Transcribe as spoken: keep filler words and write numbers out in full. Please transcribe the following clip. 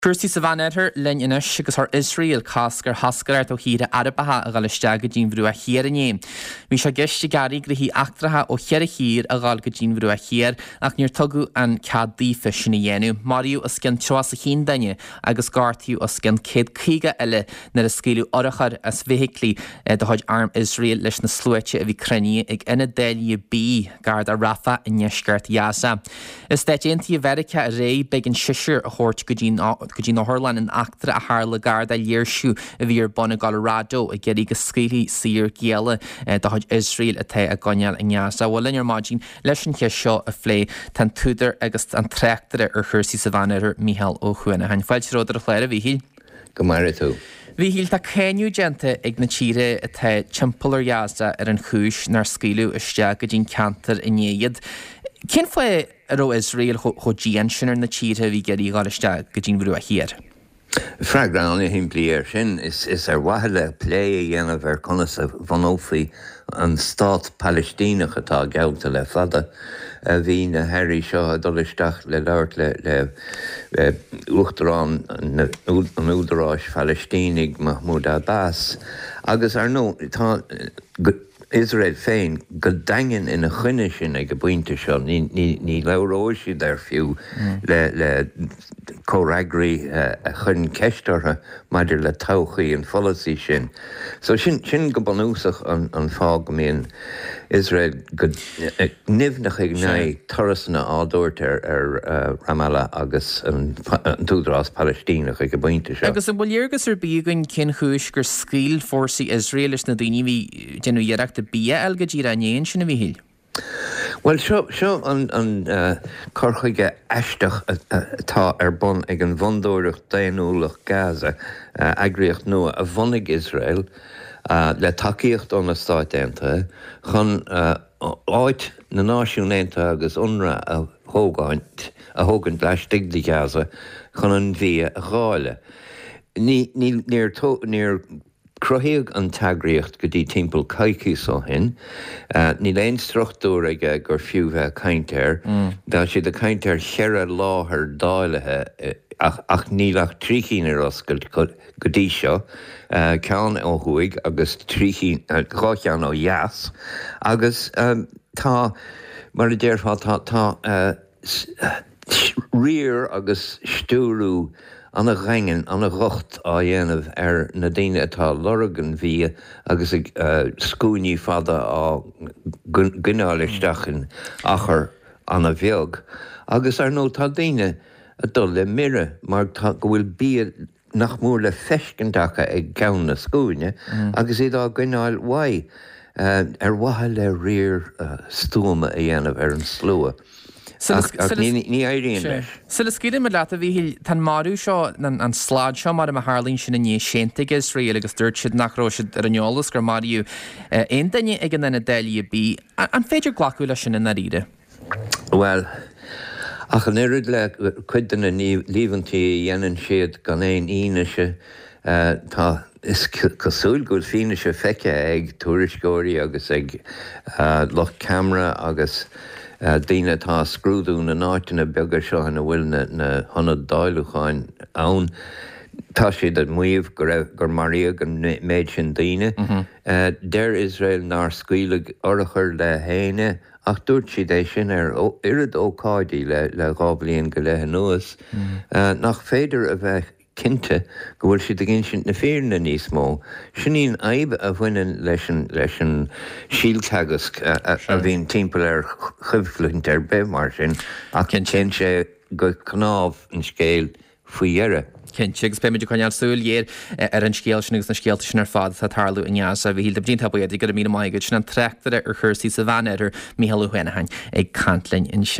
Cuirsaí sa bhainether linn inis agus ar Israel cascar hascair ó híre arabatha a gáil isteag go dín bhrú a chéar inné. Bhí sé giste garí grithí achtaratha ó chear a hír a gáil go dín bhrú a chéar ach níor tugu an cadí fisin na dhéanú. Mariú os cin troas a chin daine agus gartíú os cin céad cíga eile nar a scéilú orachar as vehiclí de chuid arm Israel leis na slúite a bhí crení ag ina déilí bí gard a Rafa in neisgart Gaza. Is déintí a Verica a ré begin siir a chóirt go dín go dtí na Horlan in achtra a Harla Garda léirsú a bhí ar bonna Colorado a geirí go scéilí sír géala de chuid Israel a the a gonneal in Gaza. Bhfuil in ar máidín leis an ceis seo a phlé tan túidir agus an treachtere ar chuirsaí sa bhainether Mícheál Ó Chuaine. Hain fáilteróidir a chléir a bhí híl. Go maire tú. Bhí híl tá céinniú genta ag na tíre a the timpplair Gaza ar an chúis nar scíliú isteag go dín cantar in éiad. Cén foioi aró Israel cho dían sin ar na tíre bhí geirí gáil isteag go dín bhrú a chéar? Freagrán himplí ar sin is is ar waile lé a dhéanamh ar conas a bhanófaí an stát Palestíneach atá geabhta le fada a bhí na heirí seo a dul isteach le leirt le le uachtarán an údaráis Palestínig Mahmoud Abbas agus ar nó tá Israel féin go daingin ina chuine sin ag go buinte seo ní ní leróisi ar fiú le le córagraí a chun ceistartha maidir le tochaí an folasí sin. So sin sin go banúsach an an fág go míon Israel go nimhnach ag ná torasna ádúirt ar ar Ramallah agus an túdrás Palestínach ag go buinte seo. Agus an bhfuilíargus ar bígann cin chúis gur scíl fórsaí Israel is na daoine bhí genú dhearach de bí elga dír a néon sin a bhí híl. Well, seo seo an an corchuige eisteach atá ar bun ag an bhondúireach daonúlach Gaza agriocht nua a bhunaigh Israel le takeíocht an na Stáit Aontaithe chun áit na Náisiún Aontaithe agus UNRWA a thógáint a thógan leistigh de Gaza chun an bhí a gháile. Ní níor níor Croíodh an tagraíocht go dtí timpeall Caicís ó hin, ní léon struchtúr aige gur fiú bheith caintear, dá siad a caintear cheire láthair dáilethe ach nílach tríchin ar oscailt go dtí seo, ceann ó thuaig agus tríchin gáceann ó Yas, agus tá mar a déirfá tá riar agus stúrú an a rangen an a rocht á dhéanamh ar na daine atá lorgan bhí agus ag scúní fada á gnáilistechan achar an a bheag. Agus ar nó tá daine a dul le mire mar go bhfuil bí nach mór le feiscindacha ag ceann na scúine agus iad á gnáil wai ar wathe le riar stúma a dhéanamh ar an slua. Ní éiríonn leis. Sa le scíide me leat a bhí híl tan marú seo an sláid seo mar a Harlín sin na ní séntaigh Israel agus dúirt siad nachróisiid ar an neolalas gur mariú aon daine ag an ina déilí bí an féidir ghlacu lei sin na ríide. Well, ach an irid le cuidan na líomhantaí dhéanann siad gan éon íneise tá is cosúil go fine se feice ag tuairiscóirí agus ag loch camera agus daine tá scrúdú na náitina beagar seo na bhfuil na honad dáilúcháin ann. Tá siad an muomh gur maríodh an méid sin daine. Deir Israel ná scaoileadh orachar le héine ach dúirt siad é sin ar irid ócáidí le le gáblaíonn go lethe nuas. Nach féidir a bheith cinnte go bhfuil siad a gin sin na féarna níos mó. Sinín aibh a bhainean leis an síoltagas a bhíon timpeall ar chuimhlint ar beth mar sin ach cin sin sé go cnámh an scéal faoi dhearra. Cinse agus péimiidir chuineal súilléir ar an scéal sin agus na scéalta sin ar fad tá tarlú in Gaza a bhí híl bdín tapéad go mí maiige sin an treachtar ar chuirsaí sa bhainether Mícheál Ó Chuaine ag cantlainn in